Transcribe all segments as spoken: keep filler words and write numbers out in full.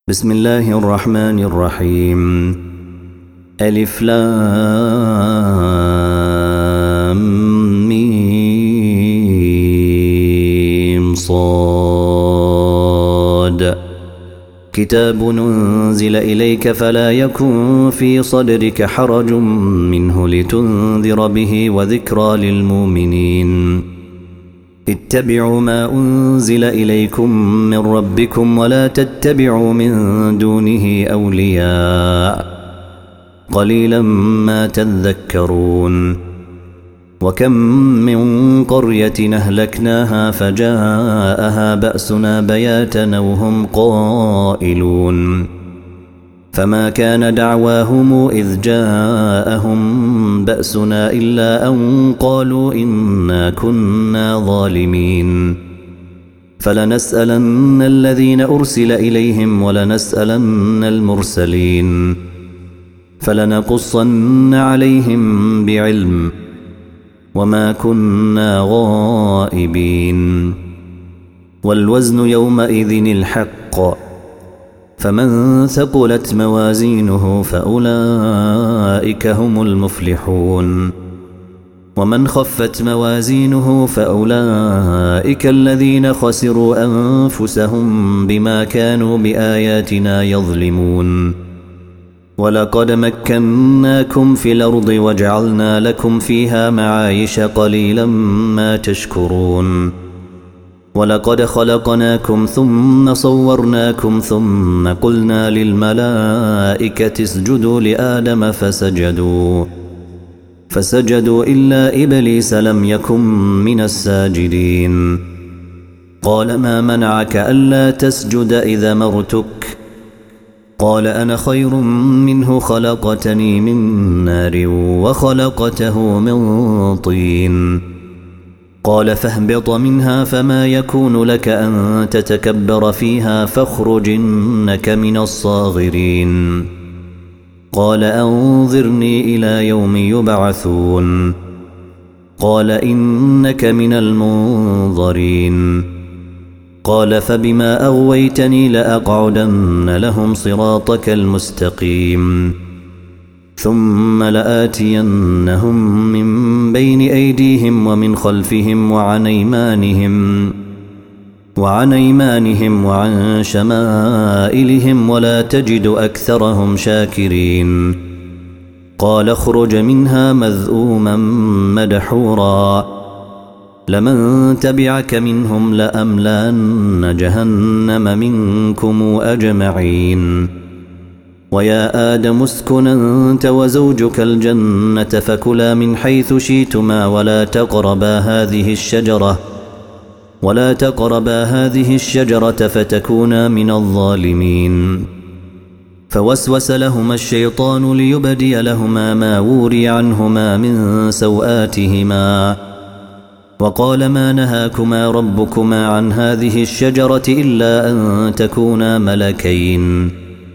بسم الله الرحمن الرحيم. ألف لام ميم صاد. كتاب أنزل إليك فلا يكن في صدرك حرج منه لتنذر به وذكرى للمؤمنين. اتبعوا ما أنزل إليكم من ربكم ولا تتبعوا من دونه أولياء قليلا ما تذكرون. وكم من قرية أهلكناها فجاءها بأسنا بياتا وهم قائلون فما كان دعواهم إذ جاءهم بأسنا إلا أن قالوا إنا كنا ظالمين. فلنسألن الذين أرسل إليهم ولنسألن المرسلين فلنقصن عليهم بعلم وما كنا غائبين. والوزن يومئذ الحق فمن ثقلت موازينه فأولئك هم المفلحون ومن خفت موازينه فأولئك الذين خسروا أنفسهم بما كانوا بآياتنا يظلمون. ولقد مكناكم في الأرض وجعلنا لكم فيها معايش قليلا ما تشكرون. ولقد خلقناكم ثم صورناكم ثم قلنا للملائكة اسجدوا لآدم فسجدوا فسجدوا إلا إبليس لم يكن من الساجدين. قال ما منعك ألا تسجد إذا مرتك؟ قال أنا خير منه خلقتني من نار وخلقته من طين. قال فاهبط منها فما يكون لك أن تتكبر فيها فاخرج إنك من الصاغرين. قال أنظرني إلى يوم يبعثون. قال إنك من المنظرين. قال فبما أغويتني لأقعدن لهم صراطك المستقيم ثم لآتينهم من بين أيديهم ومن خلفهم وعن أيمانهم وعن أيمانهم وعن شمائلهم ولا تجد أكثرهم شاكرين. قال اخرج منها مذءوما مدحورا لمن تبعك منهم لأملأن جهنم منكم أجمعين. ويا آدم اسكن أنت وزوجك الجنة فكلا من حيث شئتما ولا تقربا هذه الشجرة ولا تقربا هذه الشجرة فتكونا من الظالمين. فوسوس لهما الشيطان ليبدي لهما ما وري عنهما من سوآتهما وقال ما نهاكما ربكما عن هذه الشجرة إلا أن تكونا ملكين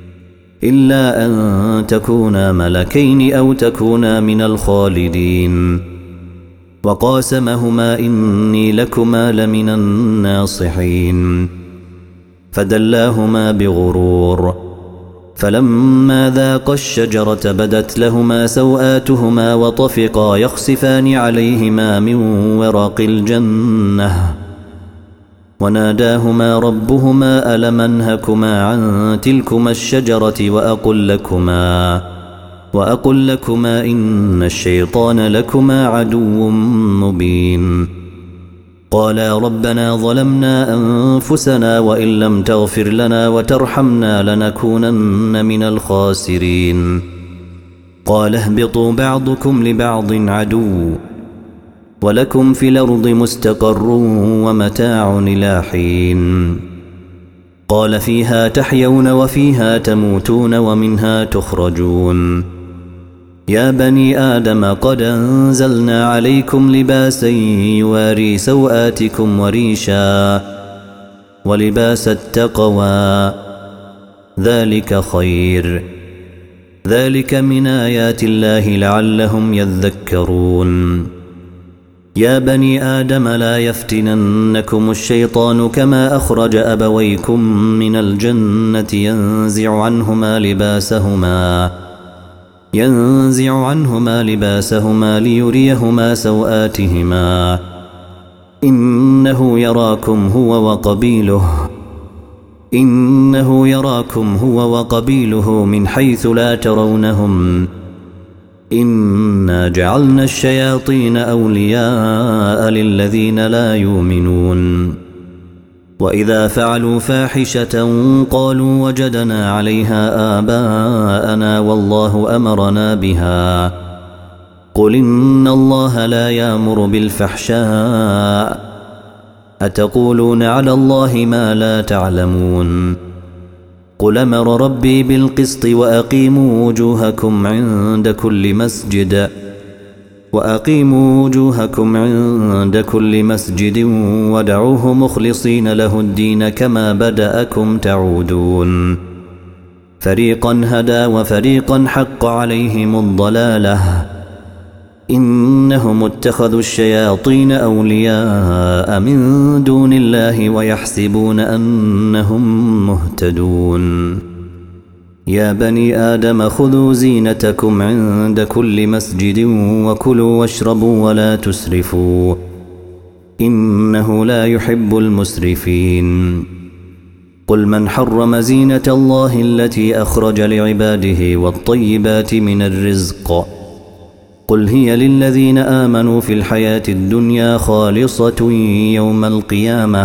إلا أن تكونا ملكين أو تكونا من الخالدين. وقاسمهما إني لكما لمن الناصحين. فدلاهما بغرور فلما ذاقا الشجرة بدت لهما سوآتهما وطفقا يخصفان عليهما من ورق الجنة وناداهما ربهما ألم أنهكما عن تلكما الشجرة وأقل لكما وأقل لكما إن الشيطان لكما عدو مبين. قالا ربنا ظلمنا أنفسنا وإن لم تغفر لنا وترحمنا لنكونن من الخاسرين. قال اهبطوا بعضكم لبعض عدو ولكم في الأرض مستقر ومتاع إلى حين. قال فيها تحيون وفيها تموتون ومنها تخرجون. يا بني آدم قد أنزلنا عليكم لباسا يواري سوآتكم وريشا ولباس التقوى ذلك خير ذلك من آيات الله لعلهم يذكرون. يا بني آدم لا يفتننكم الشيطان كما أخرج أبويكم من الجنة ينزع عنهما لباسهما ينزع عنهما لباسهما ليريهما سوآتهما إنه يراكم هو وقبيله إنه يراكم هو وقبيله من حيث لا ترونهم إنا جعلنا الشياطين أولياء للذين لا يؤمنون وإذا فعلوا فاحشة قالوا وجدنا عليها آباءنا والله أمرنا بها قل إن الله لا يأمر بالفحشاء أتقولون على الله ما لا تعلمون قل أمر ربي بالقسط وأقيموا وجوهكم عند كل مسجد وأقيموا وجوهكم عند كل مسجد ودعوه مخلصين له الدين كما بدأكم تعودون فريقا هدى وفريقا حق عليهم الضلالة إنهم اتخذوا الشياطين أولياء من دون الله ويحسبون أنهم مهتدون يا بني آدم خذوا زينتكم عند كل مسجد وكلوا واشربوا ولا تسرفوا إنه لا يحب المسرفين قل من حرم زينة الله التي أخرج لعباده والطيبات من الرزق قل هي للذين آمنوا في الحياة الدنيا خالصة يوم القيامة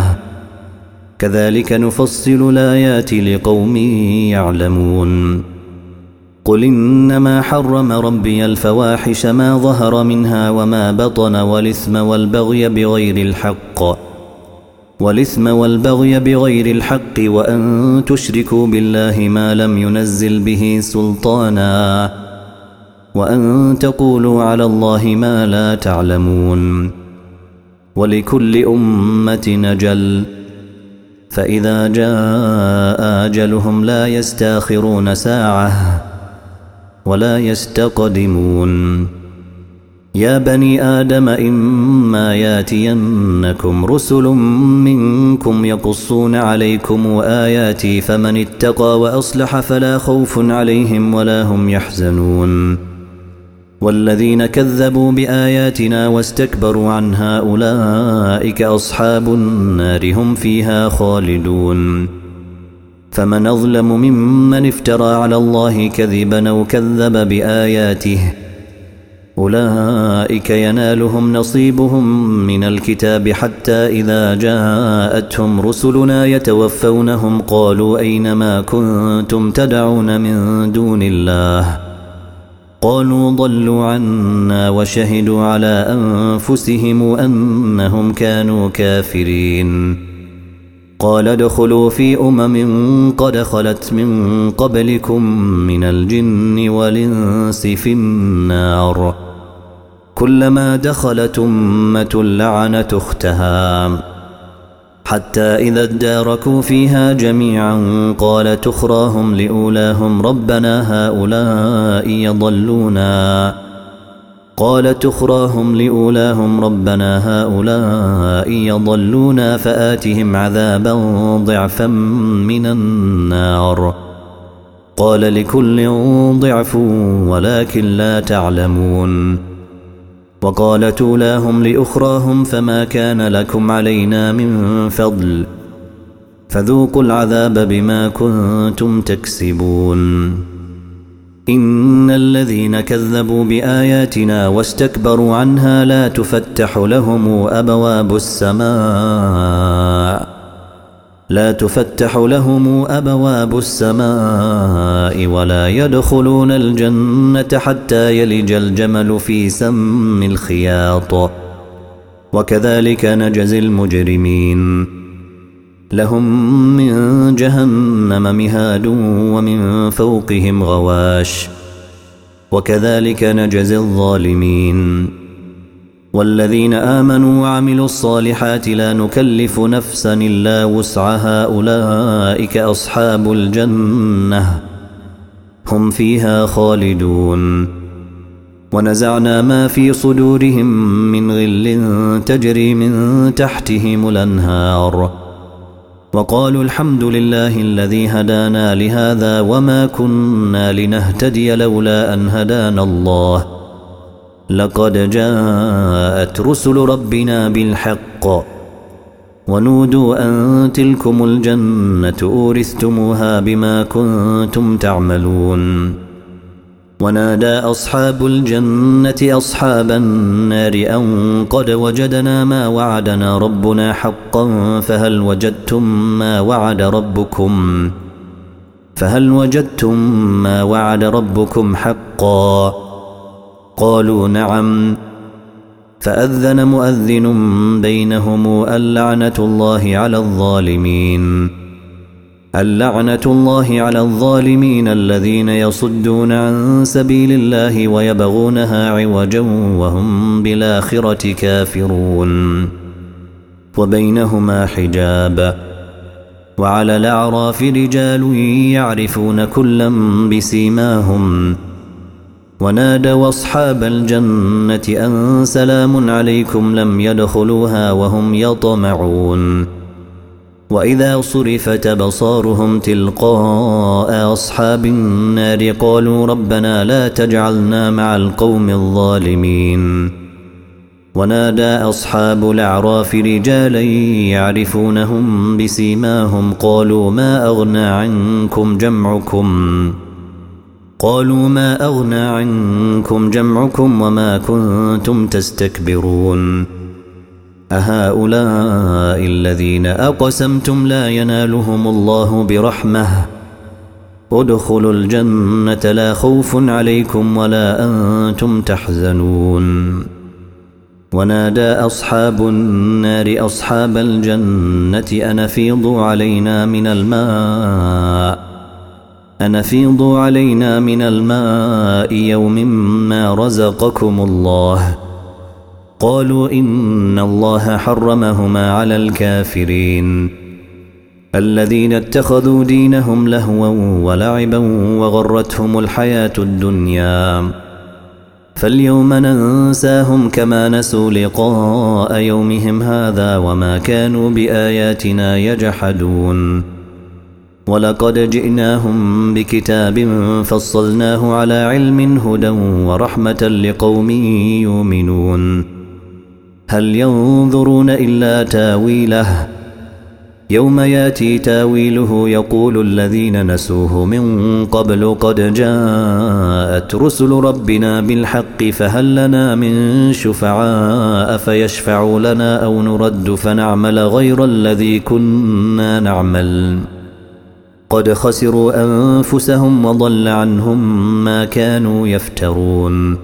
كذلك نفصل الآيات لقوم يعلمون قل إنما حرم ربي الفواحش ما ظهر منها وما بطن والإثم والبغي بغير الحق والإثم والبغي بغير الحق وأن تشركوا بالله ما لم ينزل به سلطانا وأن تقولوا على الله ما لا تعلمون ولكل أمة أجل فإذا جاء أجلهم لا يستاخرون ساعة ولا يستقدمون يا بني آدم إما ياتينكم رسل منكم يقصون عليكم آياتي فمن اتقى وأصلح فلا خوف عليهم ولا هم يحزنون والذين كذبوا بآياتنا واستكبروا عنها أولئك أصحاب النار هم فيها خالدون فمن أظلم ممن افترى على الله كذبا أو كذب بآياته أولئك ينالهم نصيبهم من الكتاب حتى إذا جاءتهم رسلنا يتوفونهم قالوا أينما كنتم تدعون من دون الله قالوا ضلوا عنا وشهدوا على أنفسهم أنهم كانوا كافرين قال ادخلوا في أمم قد خلت من قبلكم من الجن والإنس في النار كلما دخلت أمة لعنت أختها حتى إذا اداركوا فيها جميعا قالت أخراهم لأولاهم ربنا هؤلاء يضلونا قالت أخراهم لأولاهم ربنا هؤلاء يضلونا فآتهم عذابا ضعفا من النار قال لكل ضعف ولكن لا تعلمون وقالت أولاهم لأخراهم فما كان لكم علينا من فضل فذوقوا العذاب بما كنتم تكسبون إن الذين كذبوا بآياتنا واستكبروا عنها لا تفتح لهم أبواب السماء لا تفتح لهم أبواب السماء ولا يدخلون الجنة حتى يلج الجمل في سم الخياط وكذلك نجزي المجرمين لهم من جهنم مهاد ومن فوقهم غواش وكذلك نجزي الظالمين والذين آمنوا وعملوا الصالحات لا نكلف نفسا إلا وسعها أولئك أصحاب الجنة هم فيها خالدون ونزعنا ما في صدورهم من غل تجري من تحتهم الأنهار وقالوا الحمد لله الذي هدانا لهذا وما كنا لنهتدي لولا أن هدانا الله لقد جاءت رسل ربنا بالحق ونودوا أن تلكم الجنة أورثتموها بما كنتم تعملون ونادى أصحاب الجنة أصحاب النار أن قد وجدنا ما وعدنا ربنا حقا فهل وجدتم ما وعد ربكم فهل وجدتم ما وعد ربكم حقا قالوا نعم فأذن مؤذن بينهم اللعنة الله على الظالمين اللعنة الله على الظالمين الذين يصدون عن سبيل الله ويبغونها عوجا وهم بالآخرة كافرون وبينهما حجاب وعلى الأعراف رجال يعرفون كلا بسيماهم ونادوا أصحاب الجنة أن سلام عليكم لم يدخلوها وهم يطمعون وإذا صرفت أبصارهم تلقاء أصحاب النار قالوا ربنا لا تجعلنا مع القوم الظالمين ونادى أصحاب الأعراف رجالا يعرفونهم بسيماهم قالوا ما أغنى عنكم جمعكم قالوا ما أغنى عنكم جمعكم وما كنتم تستكبرون أهؤلاء الذين أقسمتم لا ينالهم الله برحمة ادخلوا الجنة لا خوف عليكم ولا أنتم تحزنون ونادى أصحاب النار أصحاب الجنة أن أفيضوا علينا من الماء أن أفيضوا علينا من الماء يوم ما رزقكم الله قالوا إن الله حرمهما على الكافرين الذين اتخذوا دينهم لهوا ولعبا وغرتهم الحياة الدنيا فاليوم ننساهم كما نسوا لقاء يومهم هذا وما كانوا بآياتنا يجحدون ولقد جئناهم بكتاب فصلناه على علم هدى ورحمة لقوم يؤمنون هل ينظرون إلا تاويله يوم ياتي تاويله يقول الذين نسوه من قبل قد جاءت رسل ربنا بالحق فهل لنا من شفعاء فيشفعوا لنا أو نرد فنعمل غير الذي كنا نعمل قد خسروا أنفسهم وضل عنهم ما كانوا يفترون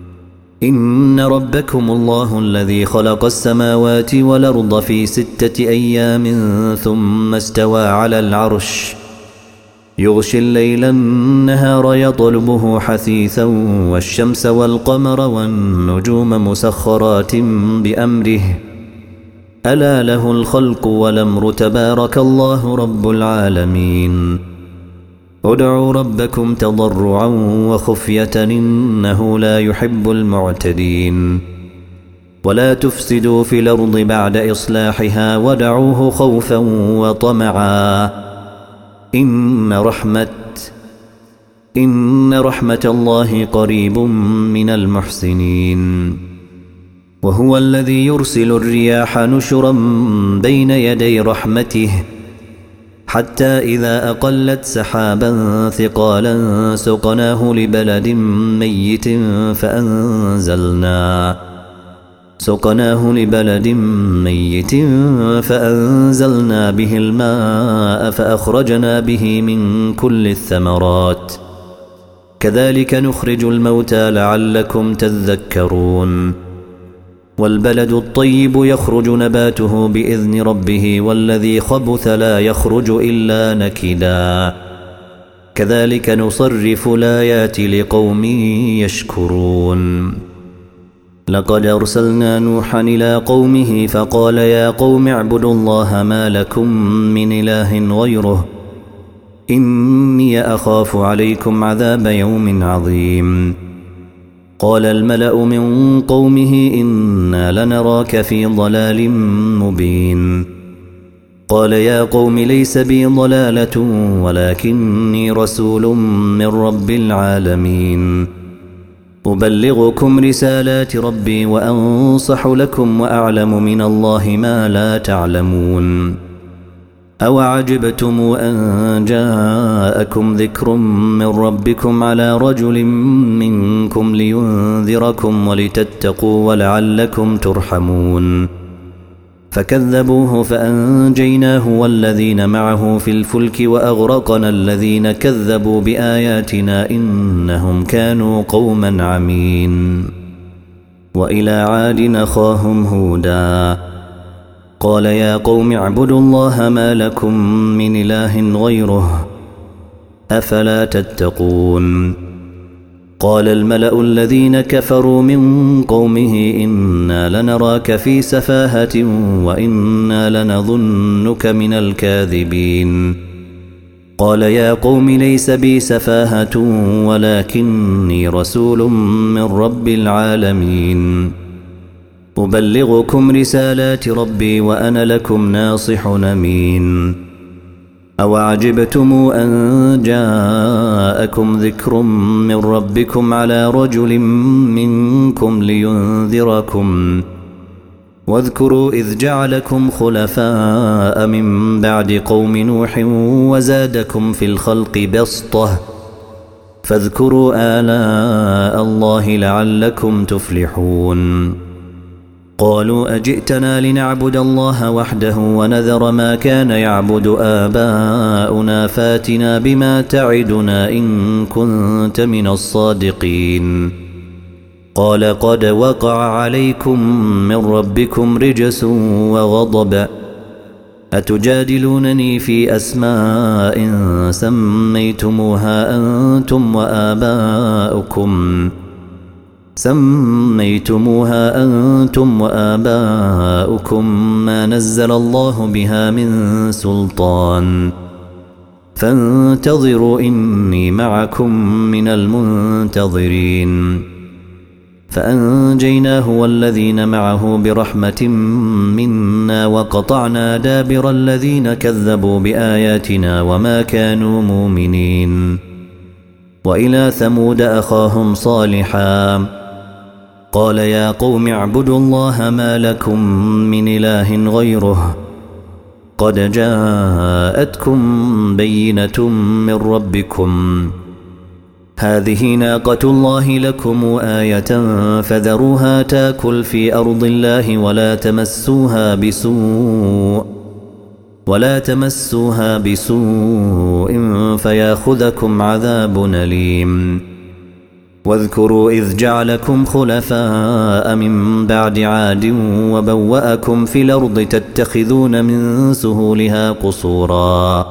إن ربكم الله الذي خلق السماوات والأرض في ستة أيام ثم استوى على العرش يغشي الليل النهار يطلبه حثيثا والشمس والقمر والنجوم مسخرات بأمره ألا له الخلق والأمر تبارك الله رب العالمين ادعوا ربكم تضرعا وخفية إنه لا يحب المعتدين ولا تفسدوا في الأرض بعد إصلاحها ودعوه خوفا وطمعا إن رحمة إن رحمة الله قريب من المحسنين وهو الذي يرسل الرياح نشرا بين يدي رحمته حتى إذا أقلت سحابا ثقالا سقناه لبلد ميت فأنزلنا سقناه لبلد ميت فأنزلنا به الماء فأخرجنا به من كل الثمرات كذلك نخرج الموتى لعلكم تذكرون والبلد الطيب يخرج نباته بإذن ربه والذي خبث لا يخرج إلا نكدا كذلك نصرف الآيات لقوم يشكرون لقد أرسلنا نوحا إلى قومه فقال يا قوم اعبدوا الله ما لكم من إله غيره إني أخاف عليكم عذاب يوم عظيم قال الملأ من قومه إنا لنراك في ضلال مبين قال يا قوم ليس بي ضلالة ولكني رسول من رب العالمين أبلغكم رسالات ربي وأنصح لكم وأعلم من الله ما لا تعلمون أوعجبتم أن جاءكم ذكر من ربكم على رجل منكم لينذركم ولتتقوا ولعلكم ترحمون فكذبوه فأنجيناه والذين معه في الفلك وأغرقنا الذين كذبوا بآياتنا إنهم كانوا قوما عمين وإلى عاد أخاهم هودا قال يا قوم اعبدوا الله ما لكم من إله غيره أفلا تتقون قال الملأ الذين كفروا من قومه إنا لنراك في سفاهة وإنا لنظنك من الكاذبين قال يا قوم ليس بي سفاهة ولكني رسول من رب العالمين أبلغكم رسالات ربي وأنا لكم ناصح أمين أوعجبتم أن جاءكم ذكر من ربكم على رجل منكم لينذركم واذكروا إذ جعلكم خلفاء من بعد قوم نوح وزادكم في الخلق بسطة فاذكروا آلاء الله لعلكم تفلحون قالوا أجئتنا لنعبد الله وحده ونذر ما كان يعبد آباؤنا فاتنا بما تعدنا إن كنت من الصادقين قال قد وقع عليكم من ربكم رجس وغضب أتجادلونني في أسماء سميتموها أنتم وآباؤكم سميتموها أنتم وآباؤكم ما نزل الله بها من سلطان فانتظروا إني معكم من المنتظرين فأنجيناه والذين معه برحمة منا وقطعنا دابر الذين كذبوا بآياتنا وما كانوا مؤمنين وإلى ثمود أخاهم صالحا قال يا قوم اعبدوا الله ما لكم من إله غيره قد جاءتكم بينة من ربكم هذه ناقة الله لكم آية فذروها تاكل في أرض الله ولا تمسوها بسوء ولا تمسوها بسوء فياخذكم عذاب أليم واذكروا إذ جعلكم خلفاء من بعد عاد وبوأكم في الأرض تتخذون من سهولها قصورا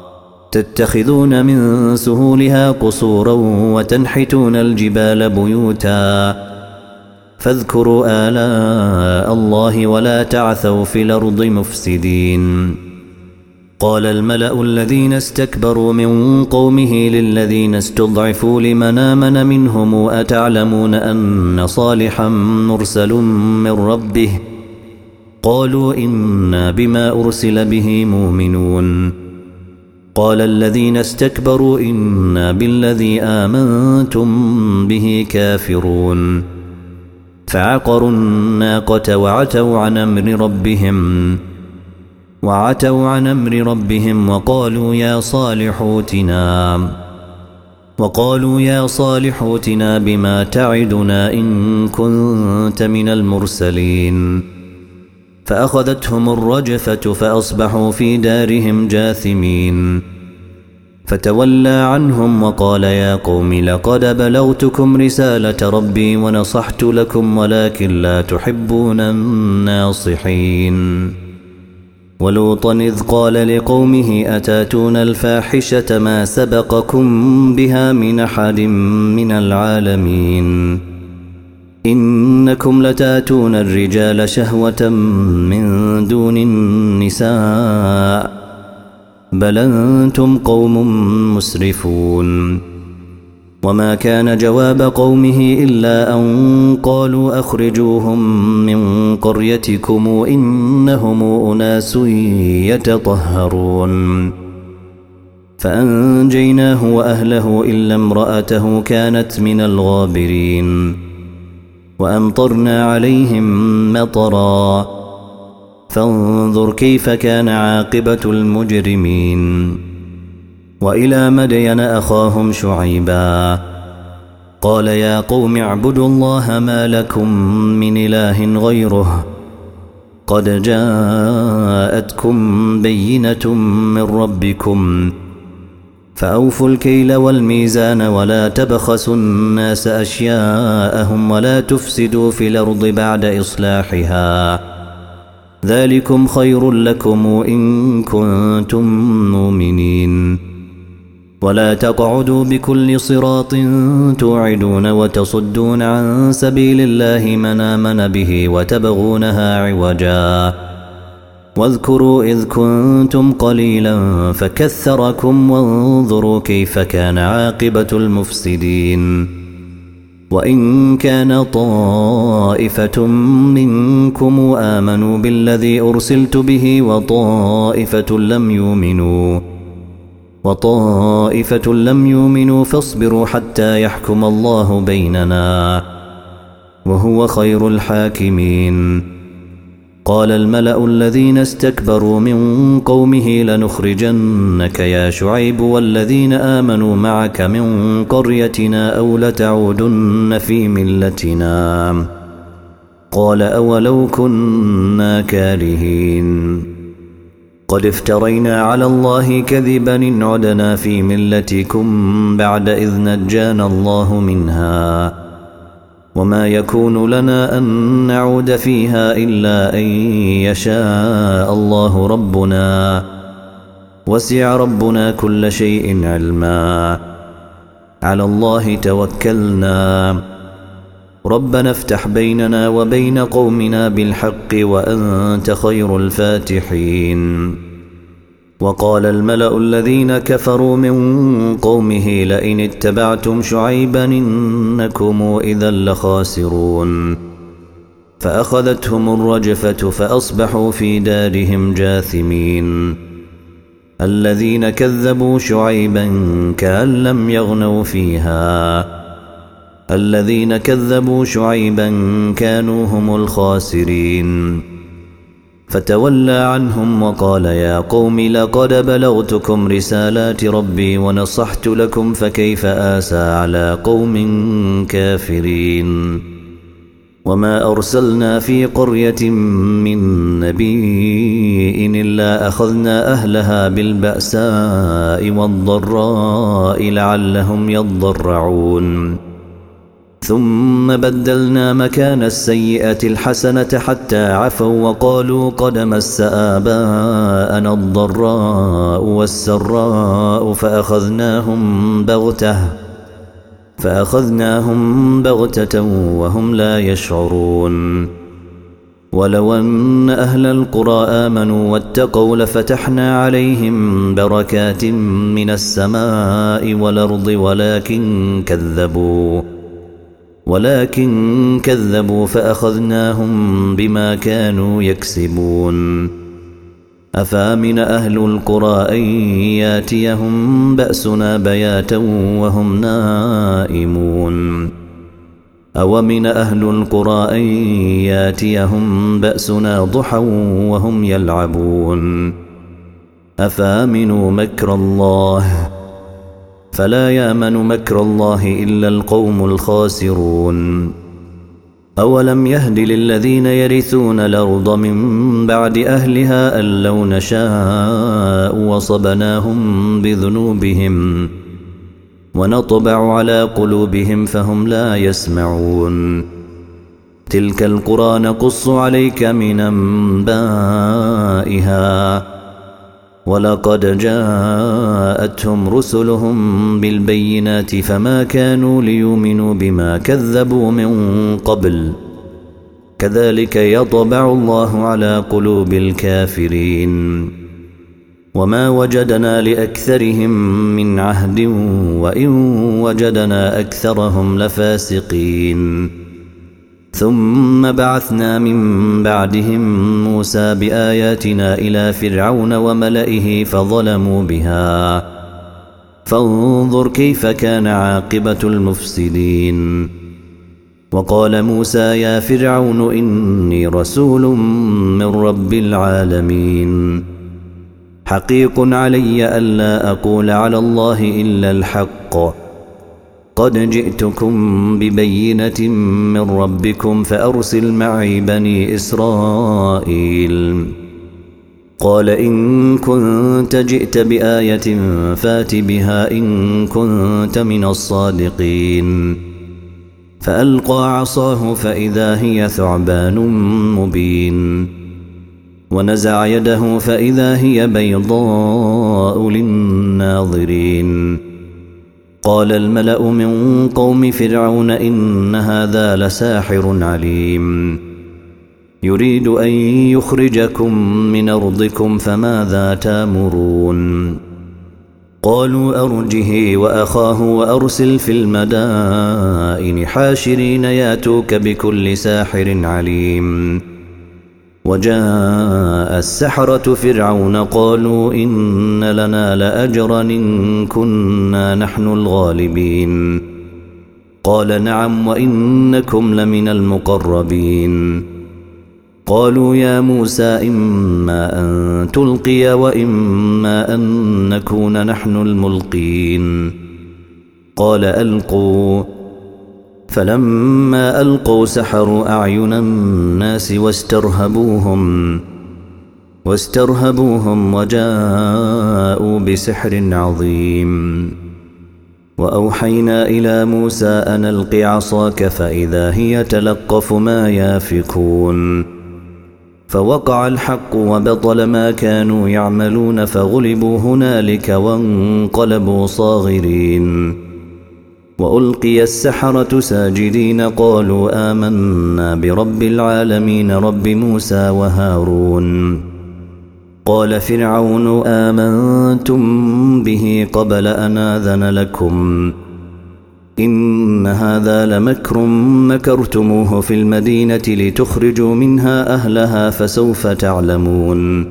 تتخذون من سهولها قصورا وتنحتون الجبال بيوتا فاذكروا آلاء الله ولا تعثوا في الأرض مفسدين قال الملأ الذين استكبروا من قومه للذين استضعفوا لمن آمن منهم أتعلمون أن صالحا مرسل من ربه قالوا إنا بما أرسل به مؤمنون قال الذين استكبروا إنا بالذي آمنتم به كافرون فعقروا الناقة وعتوا عن أمر ربهم وعتوا عن أمر ربهم وقالوا يا صالح ائتنا وقالوا يا صالح ائتنا بما تعدنا إن كنت من المرسلين فأخذتهم الرجفة فأصبحوا في دارهم جاثمين فتولى عنهم وقال يا قوم لقد بلغتكم رسالة ربي ونصحت لكم ولكن لا تحبون الناصحين ولوطا إذ قال لقومه أتاتون الفاحشة ما سبقكم بها من أحد من العالمين إنكم لتاتون الرجال شهوة من دون النساء بل أنتم قوم مسرفون وما كان جواب قومه إلا أن قالوا أخرجوهم من قريتكم إنهم أناس يتطهرون فأنجيناه وأهله إلا امرأته كانت من الغابرين وأمطرنا عليهم مطرا فانظر كيف كان عاقبة المجرمين وإلى مدين أخاهم شعيبا قال يا قوم اعبدوا الله ما لكم من إله غيره قد جاءتكم بينة من ربكم فأوفوا الكيل والميزان ولا تبخسوا الناس أشياءهم ولا تفسدوا في الأرض بعد إصلاحها ذلكم خير لكم إن كنتم مؤمنين ولا تقعدوا بكل صراط توعدون وتصدون عن سبيل الله من آمن به وتبغونها عوجا واذكروا إذ كنتم قليلا فكثركم وانظروا كيف كان عاقبة المفسدين وإن كان طائفة منكم آمنوا بالذي أرسلت به وطائفة لم يؤمنوا وطائفة لم يؤمنوا فاصبروا حتى يحكم الله بيننا وهو خير الحاكمين قال الملأ الذين استكبروا من قومه لنخرجنك يا شعيب والذين آمنوا معك من قريتنا أو لتعودن في ملتنا قال أولو كنا كارهين قد افترينا على الله كذبا إن عدنا في ملتكم بعد إذ نجانا الله منها وما يكون لنا أن نعود فيها إلا أن يشاء الله ربنا وسع ربنا كل شيء علما على الله توكلنا ربنا افتح بيننا وبين قومنا بالحق وأنت خير الفاتحين وقال الملأ الذين كفروا من قومه لئن اتبعتم شعيبا إنكم إذا لخاسرون فأخذتهم الرجفة فأصبحوا في دارهم جاثمين الذين كذبوا شعيبا كأن لم يغنوا فيها الذين كذبوا شعيبا كانوا هم الخاسرين فتولى عنهم وقال يا قوم لقد بلغتكم رسالات ربي ونصحت لكم فكيف آسى على قوم كافرين وما أرسلنا في قرية من نبي إلا أخذنا أهلها بالبأساء والضراء لعلهم يضرعون ثم بدلنا مكان السيئة الحسنة حتى عفوا وقالوا قد مس آباءنا الضراء والسراء فأخذناهم بغتة فأخذناهم بغتة وهم لا يشعرون ولو أن أهل القرى آمنوا واتقوا لفتحنا عليهم بركات من السماء والأرض ولكن كذبوا ولكن كذبوا فأخذناهم بما كانوا يكسبون أفامن أهل القرى أن ياتيهم بأسنا بياتا وهم نائمون أومن أهل القرى أن ياتيهم بأسنا ضحى وهم يلعبون أفامنوا مكر الله فلا يامن مكر الله إلا القوم الخاسرون أولم يهد للذين يرثون الأرض من بعد أهلها أن لو نشاء وصبناهم بذنوبهم ونطبع على قلوبهم فهم لا يسمعون تلك القرى نقص عليك من أنبائها ولقد جاءتهم رسلهم بالبينات فما كانوا ليؤمنوا بما كذبوا من قبل كذلك يطبع الله على قلوب الكافرين وما وجدنا لأكثرهم من عهد وإن وجدنا أكثرهم لفاسقين ثم بعثنا من بعدهم موسى بآياتنا إلى فرعون وملئه فظلموا بها فانظر كيف كان عاقبة المفسدين. وقال موسى يا فرعون إني رسول من رب العالمين حقيق علي ألا أقول على الله إلا الحق قد جئتكم ببينة من ربكم فأرسل معي بني إسرائيل. قال إن كنت جئت بآية فات بها إن كنت من الصادقين. فألقى عصاه فإذا هي ثعبان مبين ونزع يده فإذا هي بيضاء للناظرين. قال الملأ من قوم فرعون إن هذا لساحر عليم يريد أن يخرجكم من أرضكم فماذا تأمرون. قالوا أرجه وأخاه وأرسل في المدائن حاشرين ياتوك بكل ساحر عليم. وجاء السحرة فرعون قالوا إن لنا لأجرا إن كنا نحن الغالبين. قال نعم وإنكم لمن المقربين. قالوا يا موسى إما أن تلقي وإما أن نكون نحن الملقين. قال ألقوا. فلما ألقوا سحروا أعين الناس واسترهبوهم واسترهبوهم وجاءوا بسحر عظيم. وأوحينا إلى موسى أن ألق عصاك فإذا هي تلقف ما يافكون. فوقع الحق وبطل ما كانوا يعملون فغلبوا هنالك وانقلبوا صاغرين. وألقي السحرة ساجدين قالوا آمنا برب العالمين رب موسى وهارون. قال فرعون آمنتم به قبل أن آذن لكم إن هذا لمكر مكرتموه في المدينة لتخرجوا منها أهلها فسوف تعلمون.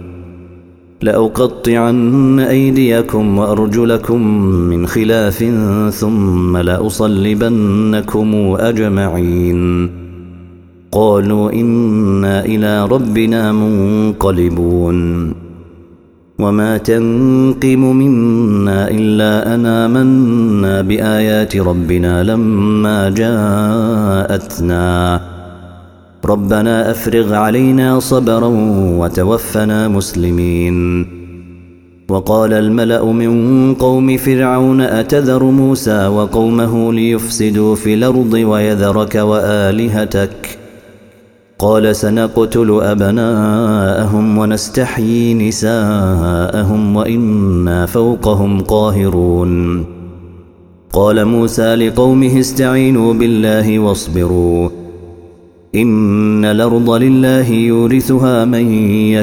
لأقطعن أيديكم وأرجلكم من خلاف ثم لأصلبنكم أجمعين. قالوا إنا إلى ربنا منقلبون. وما تنقم منا إلا أن آمنا بآيات ربنا لما جاءتنا ربنا أفرغ علينا صبرا وتوفنا مسلمين. وقال الملأ من قوم فرعون أتذر موسى وقومه ليفسدوا في الأرض ويذرك وآلهتك قال سنقتل أبناءهم ونستحيي نساءهم وإنا فوقهم قاهرون. قال موسى لقومه استعينوا بالله واصبروا إن الأرض لله يورثها من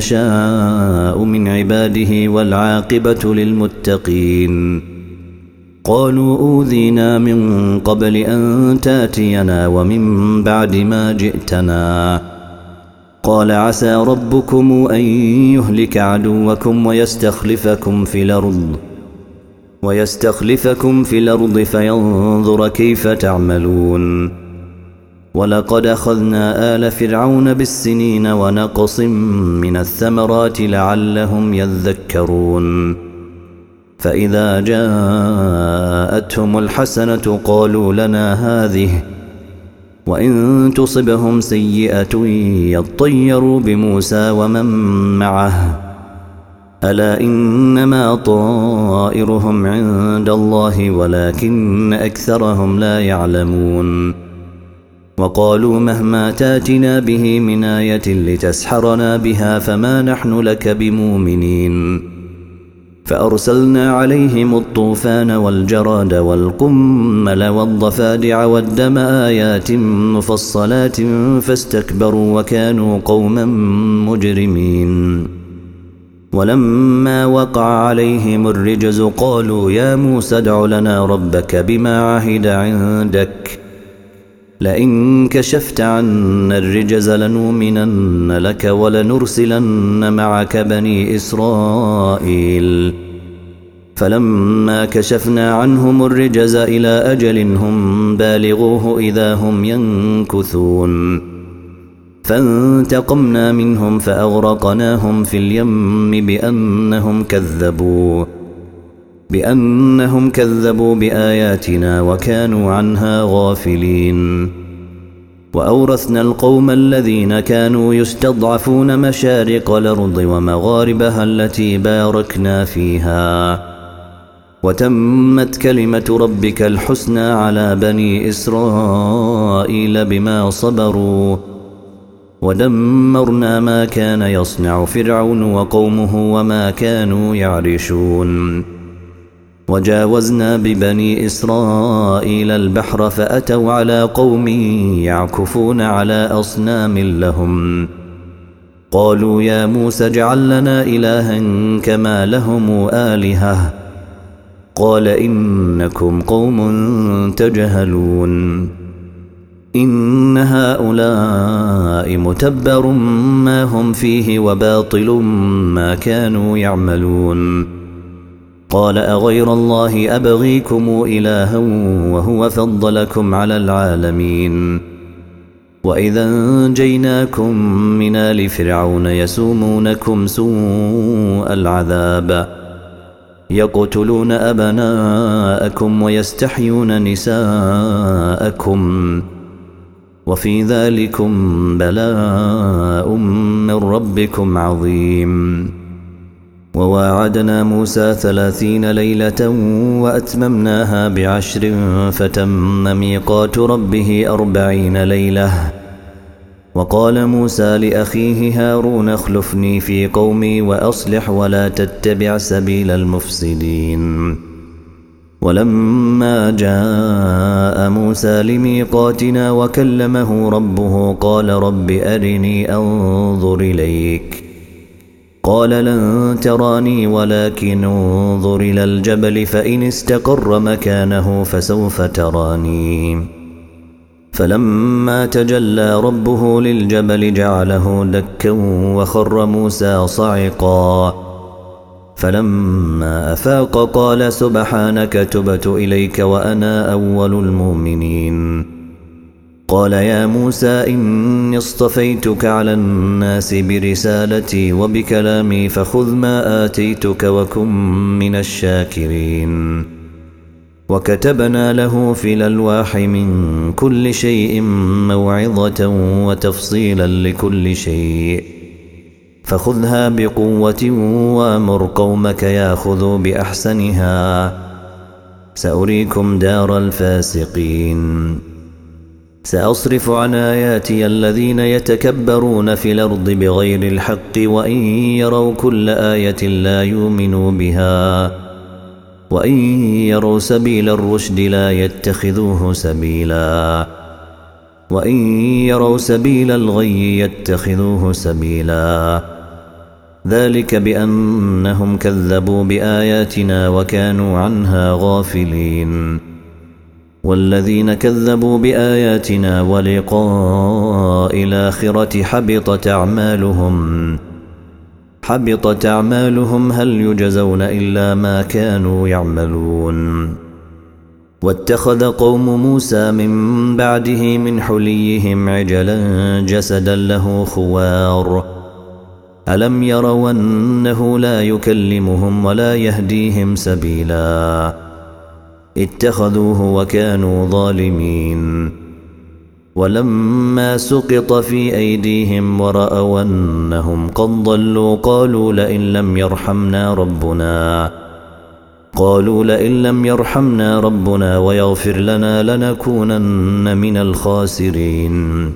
يشاء من عباده والعاقبة للمتقين. قالوا أوذينا من قبل أن تاتينا ومن بعد ما جئتنا. قال عسى ربكم أن يهلك عدوكم ويستخلفكم في الأرض ويستخلفكم في الأرض فينظر كيف تعملون. ولقد أخذنا آل فرعون بالسنين ونقص من الثمرات لعلهم يذكرون. فإذا جاءتهم الحسنة قالوا لنا هذه وإن تصبهم سيئة يطيروا بموسى ومن معه ألا إنما طائرهم عند الله ولكن أكثرهم لا يعلمون. وقالوا مهما تاتنا به من آية لتسحرنا بها فما نحن لك بمؤمنين. فأرسلنا عليهم الطوفان والجراد والقمل والضفادع والدم آيات مفصلات فاستكبروا وكانوا قوما مجرمين. ولما وقع عليهم الرجز قالوا يا موسى ادع لنا ربك بما عهد عندك لئن كشفت عنا الرجز لنؤمنن لك ولنرسلن معك بني إسرائيل فلما كشفنا عنهم الرجز إلى أجل هم بالغوه إذا هم ينكثون فانتقمنا منهم فأغرقناهم في اليم بأنهم كذبوا بأنهم كذبوا بآياتنا وكانوا عنها غافلين وأورثنا القوم الذين كانوا يستضعفون مشارق الأرض ومغاربها التي باركنا فيها وتمت كلمة ربك الحسنى على بني إسرائيل بما صبروا ودمرنا ما كان يصنع فرعون وقومه وما كانوا يعرشون وجاوزنا ببني إسرائيل البحر فأتوا على قوم يعكفون على أصنام لهم قالوا يا موسى اجعل لنا إلها كما لهم آلهة قال إنكم قوم تجهلون إن هؤلاء متبر ما هم فيه وباطل ما كانوا يعملون قال أغير الله أبغيكم إلها وهو فضلكم على العالمين وإذا أنجيناكم من آل فرعون يسومونكم سوء العذاب يقتلون أبناءكم ويستحيون نساءكم وفي ذلكم بلاء من ربكم عظيم وواعدنا موسى ثلاثين ليلة وأتممناها بعشر فتم ميقات ربه أربعين ليلة وقال موسى لأخيه هارون اخلفني في قومي وأصلح ولا تتبع سبيل المفسدين ولما جاء موسى لميقاتنا وكلمه ربه قال رب أرني أنظر إليك قال لن تراني ولكن انظر إلى الجبل فإن استقر مكانه فسوف تراني فلما تجلى ربه للجبل جعله دكا وخر موسى صعقا فلما أفاق قال سبحانك تبت إليك وأنا أول المؤمنين قال يا موسى إني اصطفيتك على الناس برسالتي وبكلامي فخذ ما آتيتك وكن من الشاكرين وكتبنا له في الألواح من كل شيء موعظة وتفصيلا لكل شيء فخذها بقوة وامر قومك ياخذوا بأحسنها سأريكم دار الفاسقين سأصرف عن آياتي الذين يتكبرون في الأرض بغير الحق وإن يروا كل آية لا يؤمنوا بها وإن يروا سبيل الرشد لا يتخذوه سبيلا وإن يروا سبيل الغي يتخذوه سبيلا ذلك بأنهم كذبوا بآياتنا وكانوا عنها غافلين والذين كذبوا بآياتنا ولقاء الآخرة حبطت أعمالهم حبطت أعمالهم هل يجزون إلا ما كانوا يعملون واتخذ قوم موسى من بعده من حليهم عجلا جسدا له خوار ألم يروا أنه لا يكلمهم ولا يهديهم سبيلا اتخذوه وكانوا ظالمين ولما سقط في أيديهم ورأوا أنهم قد ضلوا قالوا لئن لم يرحمنا ربنا قالوا لئن لم يرحمنا ربنا ويغفر لنا لنكونن من الخاسرين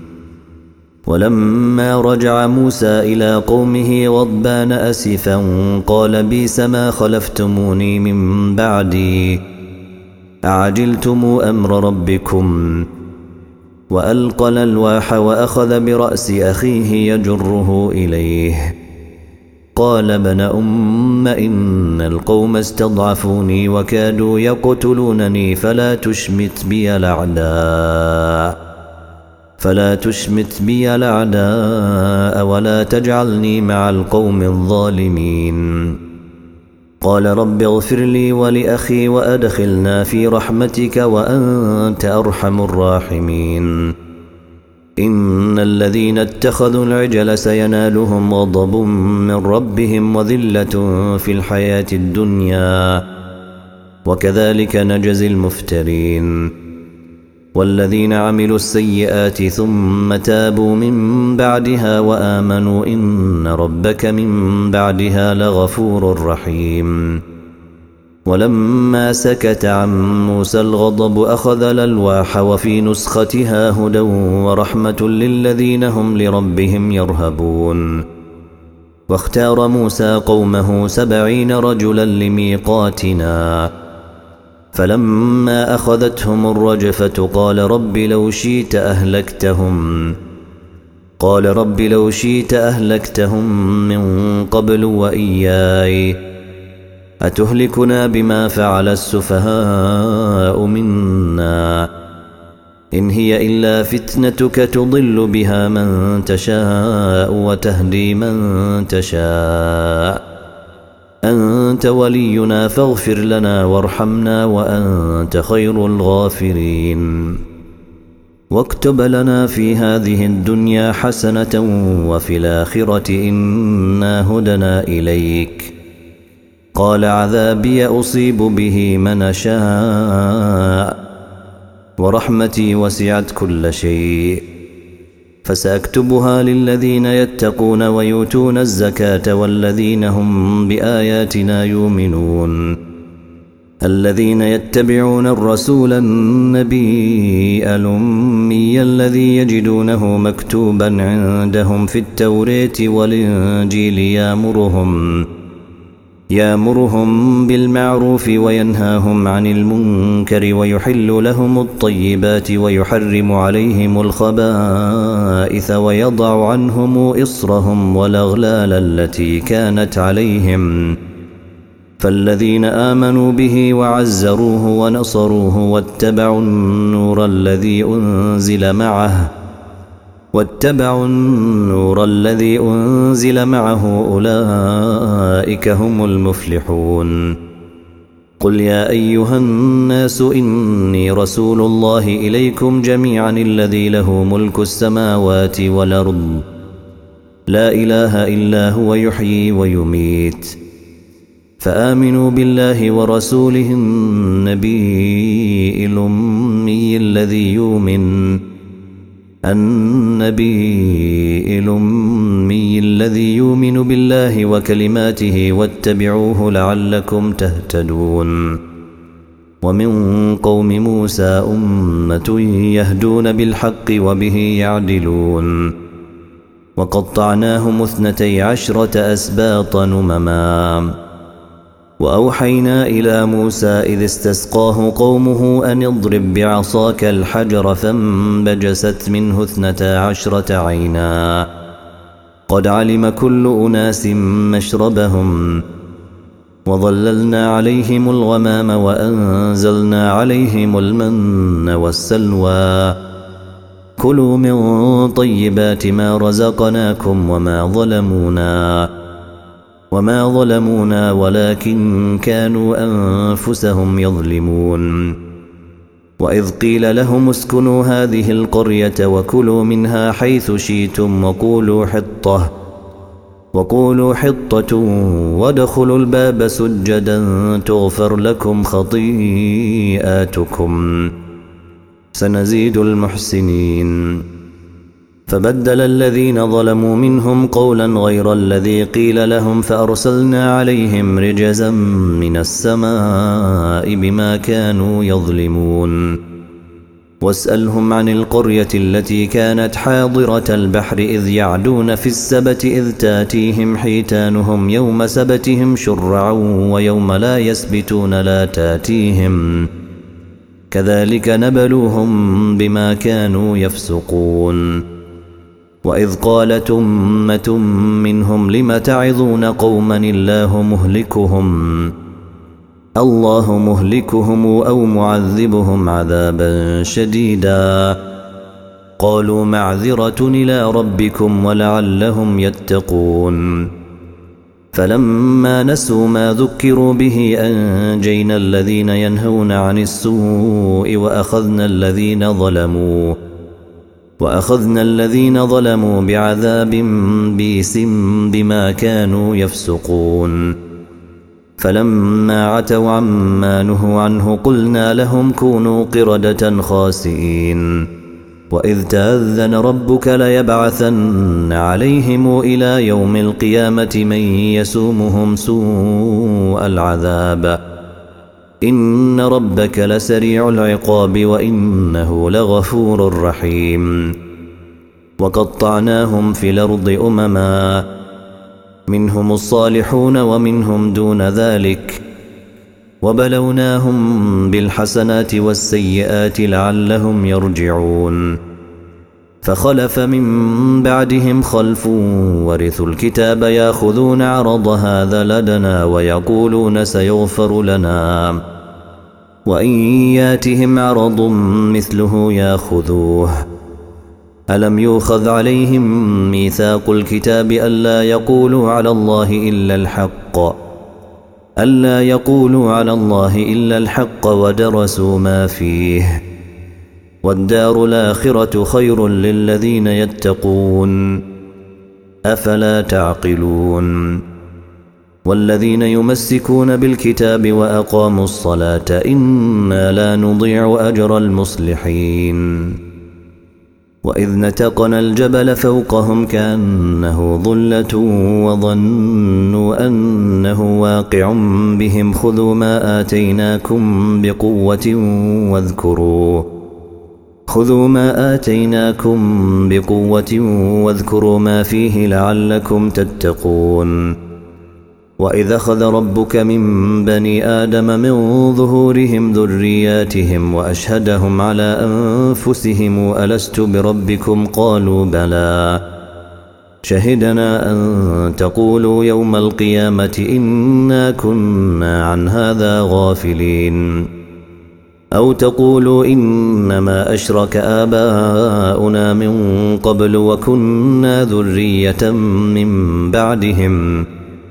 ولما رجع موسى إلى قومه غضبان أسفا قال بئس ما خلفتموني من بعدي أعجلتم أمر ربكم وألقى الألواح وأخذ برأس أخيه يجره إليه قال ابن أم إن القوم استضعفوني وكادوا يقتلونني فلا تشمت بي الأعداء فلا تشمت بي الأعداء ولا تجعلني مع القوم الظالمين. قال رب اغفر لي ولأخي وأدخلنا في رحمتك وأنت أرحم الراحمين. إن الذين اتخذوا العجل سينالهم غضب من ربهم وذلة في الحياة الدنيا وكذلك نجزي المفترين. والذين عملوا السيئات ثم تابوا من بعدها وآمنوا إن ربك من بعدها لغفور رحيم. ولما سكت عن موسى الغضب أخذ الألواح وفي نسختها هدى ورحمة للذين هم لربهم يرهبون. واختار موسى قومه سبعين رجلا لميقاتنا فلما أخذتهم الرجفة قال رب لو شئت أهلكتهم قال رب لو شئت أهلكتهم من قبل وإياي أتهلكنا بما فعل السفهاء منا إن هي إلا فتنتك تضل بها من تشاء وتهدي من تشاء أنت ولينا فاغفر لنا وارحمنا وأنت خير الغافرين. واكتب لنا في هذه الدنيا حسنة وفي الآخرة إنا هدنا إليك. قال عذابي أصيب به من أشاء ورحمتي وسعت كل شيء فسأكتبها للذين يتقون ويؤتون الزكاة والذين هم بآياتنا يؤمنون. الذين يتبعون الرسول النبي الأمي الذي يجدونه مكتوبا عندهم في التوراة والإنجيل يأمرهم يأمرهم بالمعروف وينهاهم عن المنكر ويحل لهم الطيبات ويحرم عليهم الخبائث ويضع عنهم إصرهم والأغلال التي كانت عليهم. فالذين آمنوا به وعزروه ونصروه واتبعوا النور الذي أنزل معه واتبعوا النور الذي أنزل معه أولئك هم المفلحون. قل يا أيها الناس إني رسول الله إليكم جميعا الذي له ملك السماوات والأرض لا إله إلا هو يحيي ويميت. فآمنوا بالله ورسوله النبي الأمي الذي يؤمن النبي الأمي الذي يؤمن بالله وكلماته واتبعوه لعلكم تهتدون. ومن قوم موسى أمة يهدون بالحق وبه يعدلون. وقطعناهم اثنتي عشرة أسباطا أمما. وأوحينا إلى موسى إذ استسقاه قومه أن اضرب بعصاك الحجر فانبجست منه اثنتا عشرة عينا قد علم كل أناس مشربهم وظللنا عليهم الغمام وأنزلنا عليهم المن والسلوى كلوا من طيبات ما رزقناكم وما ظلمونا وما ظلمونا ولكن كانوا أنفسهم يظلمون. وإذ قيل لهم اسكنوا هذه القرية وكلوا منها حيث شئتم وقولوا حطة وقولوا حطة وادخلوا الباب سجدا تغفر لكم خطيئاتكم سنزيد المحسنين. فبدل الذين ظلموا منهم قولا غير الذي قيل لهم فأرسلنا عليهم رجزا من السماء بما كانوا يظلمون. واسألهم عن القرية التي كانت حاضرة البحر إذ يعدون في السبت إذ تاتيهم حيتانهم يوم سبتهم شرعا ويوم لا يسبتون لا تاتيهم كذلك نبلوهم بما كانوا يفسقون. وإذ قالت أمة منهم لم تعظون قوما الله مهلكهم الله مهلكهم أو معذبهم عذابا شديدا قالوا معذرة إلى ربكم ولعلهم يتقون فلما نسوا ما ذكروا به أنجينا الذين ينهون عن السوء وأخذنا الذين ظلموا وأخذنا الذين ظلموا بعذاب بئيس بما كانوا يفسقون فلما عتوا عما نهوا عنه قلنا لهم كونوا قردة خاسئين وإذ تأذن ربك ليبعثن عليهم إلى يوم القيامة من يسومهم سوء العذاب إن ربك لسريع العقاب وإنه لغفور رحيم وقطعناهم في الأرض أمما منهم الصالحون ومنهم دون ذلك وبلوناهم بالحسنات والسيئات لعلهم يرجعون فخلف من بعدهم خلف ورثوا الكتاب ياخذون عرض هذا لدنا ويقولون سيغفر لنا وإن ياتهم عرض مثله ياخذوه ألم يؤخذ عليهم ميثاق الكتاب ألا يقولوا على الله إلا الحق ألا يقولوا على الله إلا الحق ودرسوا ما فيه والدار الآخرة خير للذين يتقون أفلا تعقلون والذين يمسكون بالكتاب وأقاموا الصلاة إنا لا نضيع أجر المصلحين وإذ نتقنا الجبل فوقهم كأنه ظلة وظنوا أنه واقع بهم خذوا ما آتيناكم بقوة واذكروا خذوا ما آتيناكم بقوة واذكروا ما فيه لعلكم تتقون وإذا أخذ ربك من بني آدم من ظهورهم ذرياتهم وأشهدهم على أنفسهم ألست بربكم قالوا بلى شهدنا أن تقولوا يوم القيامة إنا كنا عن هذا غافلين أو تقولوا إنما أشرك آباؤنا من قبل وكنا ذرية من بعدهم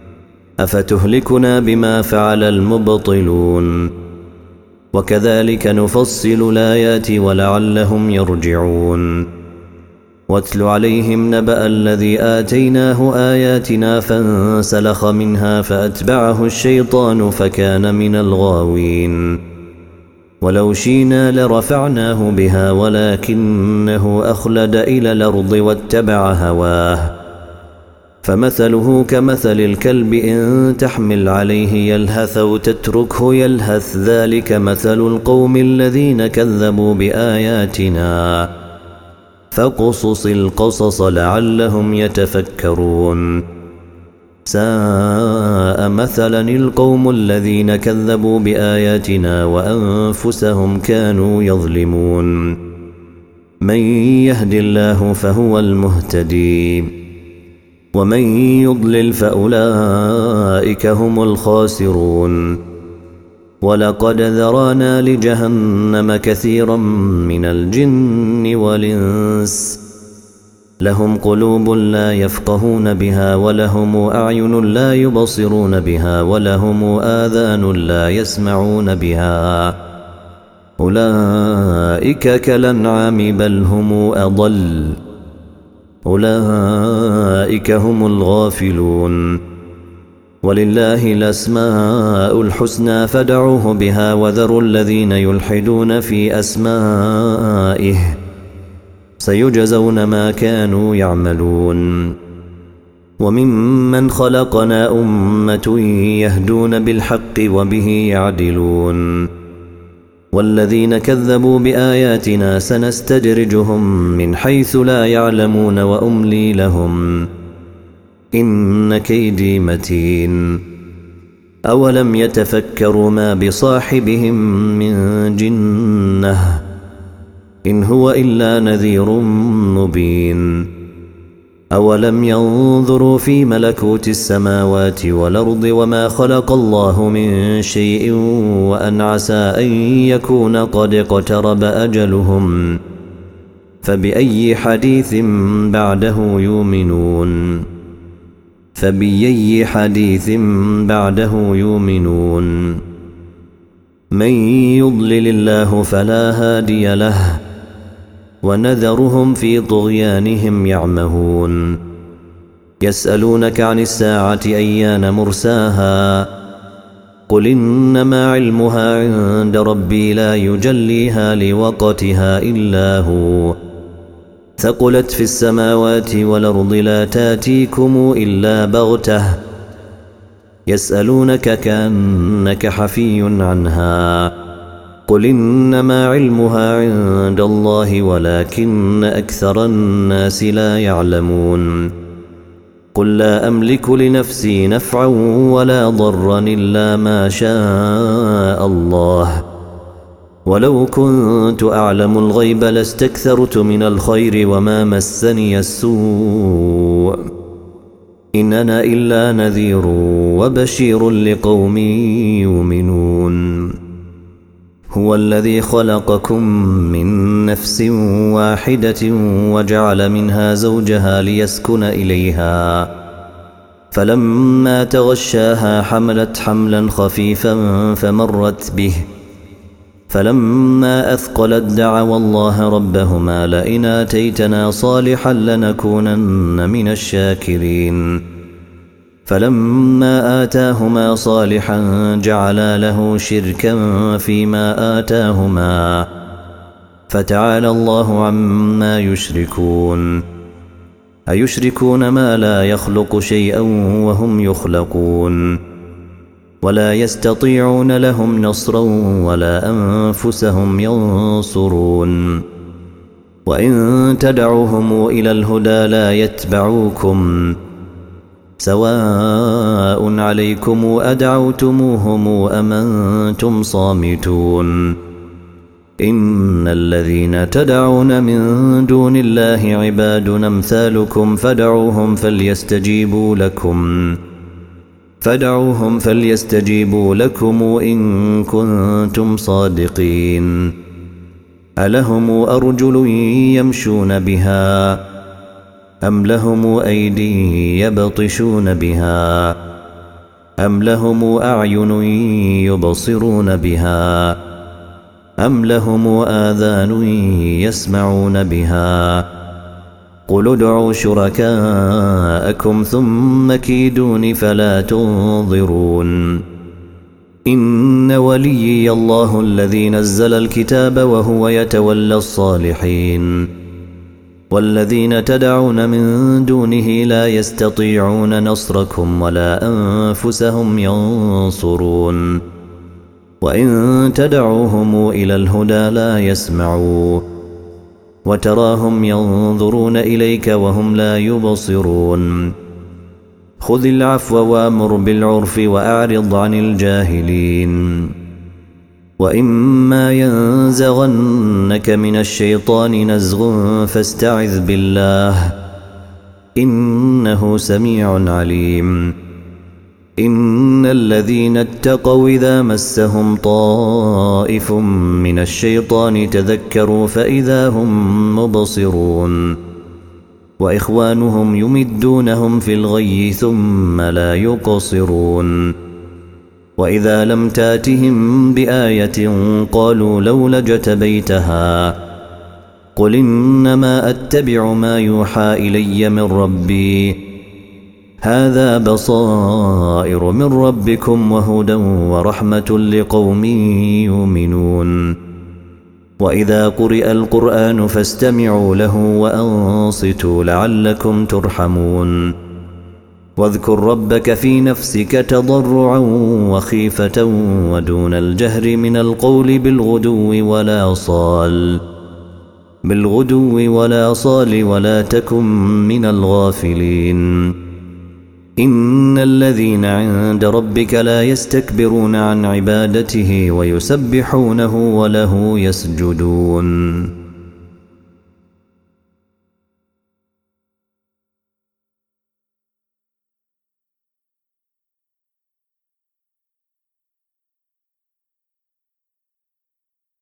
أفتهلكنا بما فعل المبطلون وكذلك نفصل الآيات ولعلهم يرجعون واتل عليهم نبأ الذي آتيناه آياتنا فانسلخ منها فأتبعه الشيطان فكان من الغاوين ولو شينا لرفعناه بها ولكنه أخلد إلى الأرض واتبع هواه فمثله كمثل الكلب إن تحمل عليه يلهث أو تتركه يلهث ذلك مثل القوم الذين كذبوا بآياتنا فاقصص القصص لعلهم يتفكرون ساء مثلا القوم الذين كذبوا بآياتنا وأنفسهم كانوا يظلمون من يهد الله فهو المهتدي ومن يضلل فأولئك هم الخاسرون ولقد ذرانا لجهنم كثيرا من الجن والإنس لهم قلوب لا يفقهون بها ولهم أعين لا يبصرون بها ولهم آذان لا يسمعون بها أولئك كالأنعام بل هم أضل أولئك هم الغافلون ولله الأسماء الحسنى فادعوه بها وذروا الذين يلحدون في أسمائه سيجزون ما كانوا يعملون وممن خلقنا أمة يهدون بالحق وبه يعدلون والذين كذبوا بآياتنا سنستدرجهم من حيث لا يعلمون وأملي لهم إن كيدي متين أولم يتفكروا ما بصاحبهم من جنة إن هو إلا نذير مبين أولم ينظروا في ملكوت السماوات والأرض وما خلق الله من شيء وأن عسى أن يكون قد اقترب أجلهم فبأي حديث بعده يؤمنون فبأي حديث بعده يؤمنون من يضلل الله فلا هادي له ونذرهم في طغيانهم يعمهون يسألونك عن الساعة أيان مرساها قل إنما علمها عند ربي لا يجليها لوقتها إلا هو ثقلت في السماوات والأرض لا تاتيكم إلا بغتة يسألونك كأنك حفي عنها قل إنما علمها عند الله ولكن أكثر الناس لا يعلمون قل لا أملك لنفسي نفعا ولا ضرا إلا ما شاء الله ولو كنت أعلم الغيب لاستكثرت من الخير وما مسني السوء إن أنا إلا نذير وبشير لقوم يؤمنون هو الذي خلقكم من نفس واحدة وجعل منها زوجها ليسكن إليها فلما تغشاها حملت حملا خفيفا فمرت به فلما أثقلت دعوا الله ربهما لئن آتيتنا صالحا لنكونن من الشاكرين فلما آتاهما صالحا جعلا له شركا فيما آتاهما فتعالى الله عما يشركون أيشركون ما لا يخلق شيئا وهم يخلقون ولا يستطيعون لهم نصرا ولا أنفسهم ينصرون وإن تدعوهم إلى الهدى لا يتبعوكم سواء عليكم أدعوتموهم أم أنتم صامتون إن الذين تدعون من دون الله عباد أمثالكم فدعوهم فليستجيبوا لكم فدعوهم فليستجيبوا لكم إن كنتم صادقين ألهم أرجل يمشون بها أم لهم أيدي يبطشون بها أم لهم أعين يبصرون بها أم لهم آذان يسمعون بها قل ادعوا شركاءكم ثم كيدون فلا تنظرون إن وليي الله الذي نزل الكتاب وهو يتولى الصالحين والذين تدعون من دونه لا يستطيعون نصركم ولا أنفسهم ينصرون وإن تدعوهم إلى الهدى لا يسمعوا وتراهم ينظرون إليك وهم لا يبصرون خذ العفو وامر بالعرف وأعرض عن الجاهلين وإما ينزغنك من الشيطان نزغ فاستعذ بالله إنه سميع عليم إن الذين اتقوا إذا مسهم طائف من الشيطان تذكروا فإذا هم مبصرون وإخوانهم يمدونهم في الغي ثم لا يقصرون وإذا لم تاتهم بآية قالوا لولا اجتبيتها قل إنما أتبع ما يوحى إلي من ربي هذا بصائر من ربكم وهدى ورحمة لقوم يؤمنون وإذا قرئ القرآن فاستمعوا له وأنصتوا لعلكم ترحمون واذكر ربك في نفسك تضرعا وخيفة ودون الجهر من القول بالغدو ولا صال بالغدو ولا صال ولا تكن من الغافلين إن الذين عند ربك لا يستكبرون عن عبادته ويسبحونه وله يسجدون